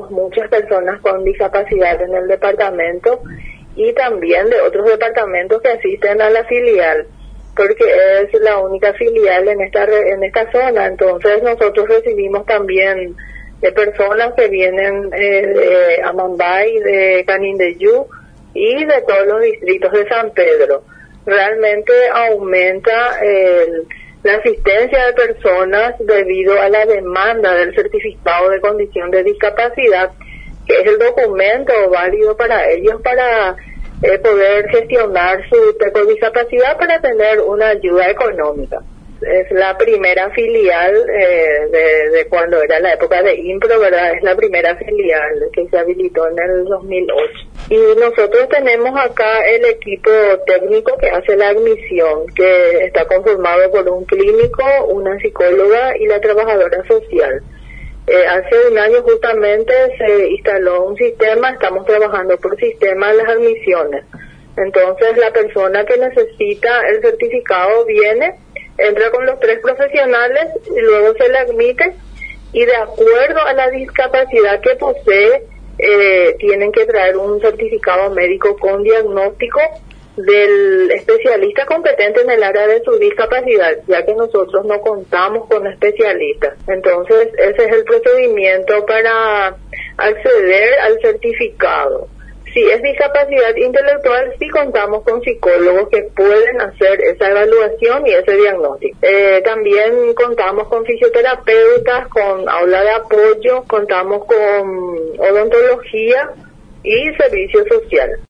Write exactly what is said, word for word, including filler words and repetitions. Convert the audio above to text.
somos muchas personas con discapacidad en el departamento y también de otros departamentos que asisten a la filial, porque es la única filial en esta en esta zona. Entonces nosotros recibimos también de personas que vienen eh, de Amambay, de Canindeyú y de todos los distritos de San Pedro. Realmente aumenta el, la asistencia de personas debido a la demanda del certificado de condición de discapacidad, que es el documento válido para ellos para eh, poder gestionar su discapacidad para tener una ayuda económica. Es la primera filial eh, de, de cuando era la época de INPRO, ¿verdad? Es la primera filial que se habilitó en el dos mil ocho. Y nosotros tenemos acá el equipo técnico que hace la admisión, que está conformado por un clínico, una psicóloga y la trabajadora social. Eh, hace un año justamente se instaló un sistema, estamos trabajando por sistema de las admisiones. Entonces la persona que necesita el certificado viene, entra con los tres profesionales y luego se le admite, y de acuerdo a la discapacidad que posee, eh, tienen que traer un certificado médico con diagnóstico del especialista competente en el área de su discapacidad, ya que nosotros no contamos con especialistas. Entonces ese es el procedimiento para acceder al certificado. Si es discapacidad intelectual, sí contamos con psicólogos que pueden hacer esa evaluación y ese diagnóstico. Eh, también contamos con fisioterapeutas, con aula de apoyo, contamos con odontología y servicio social.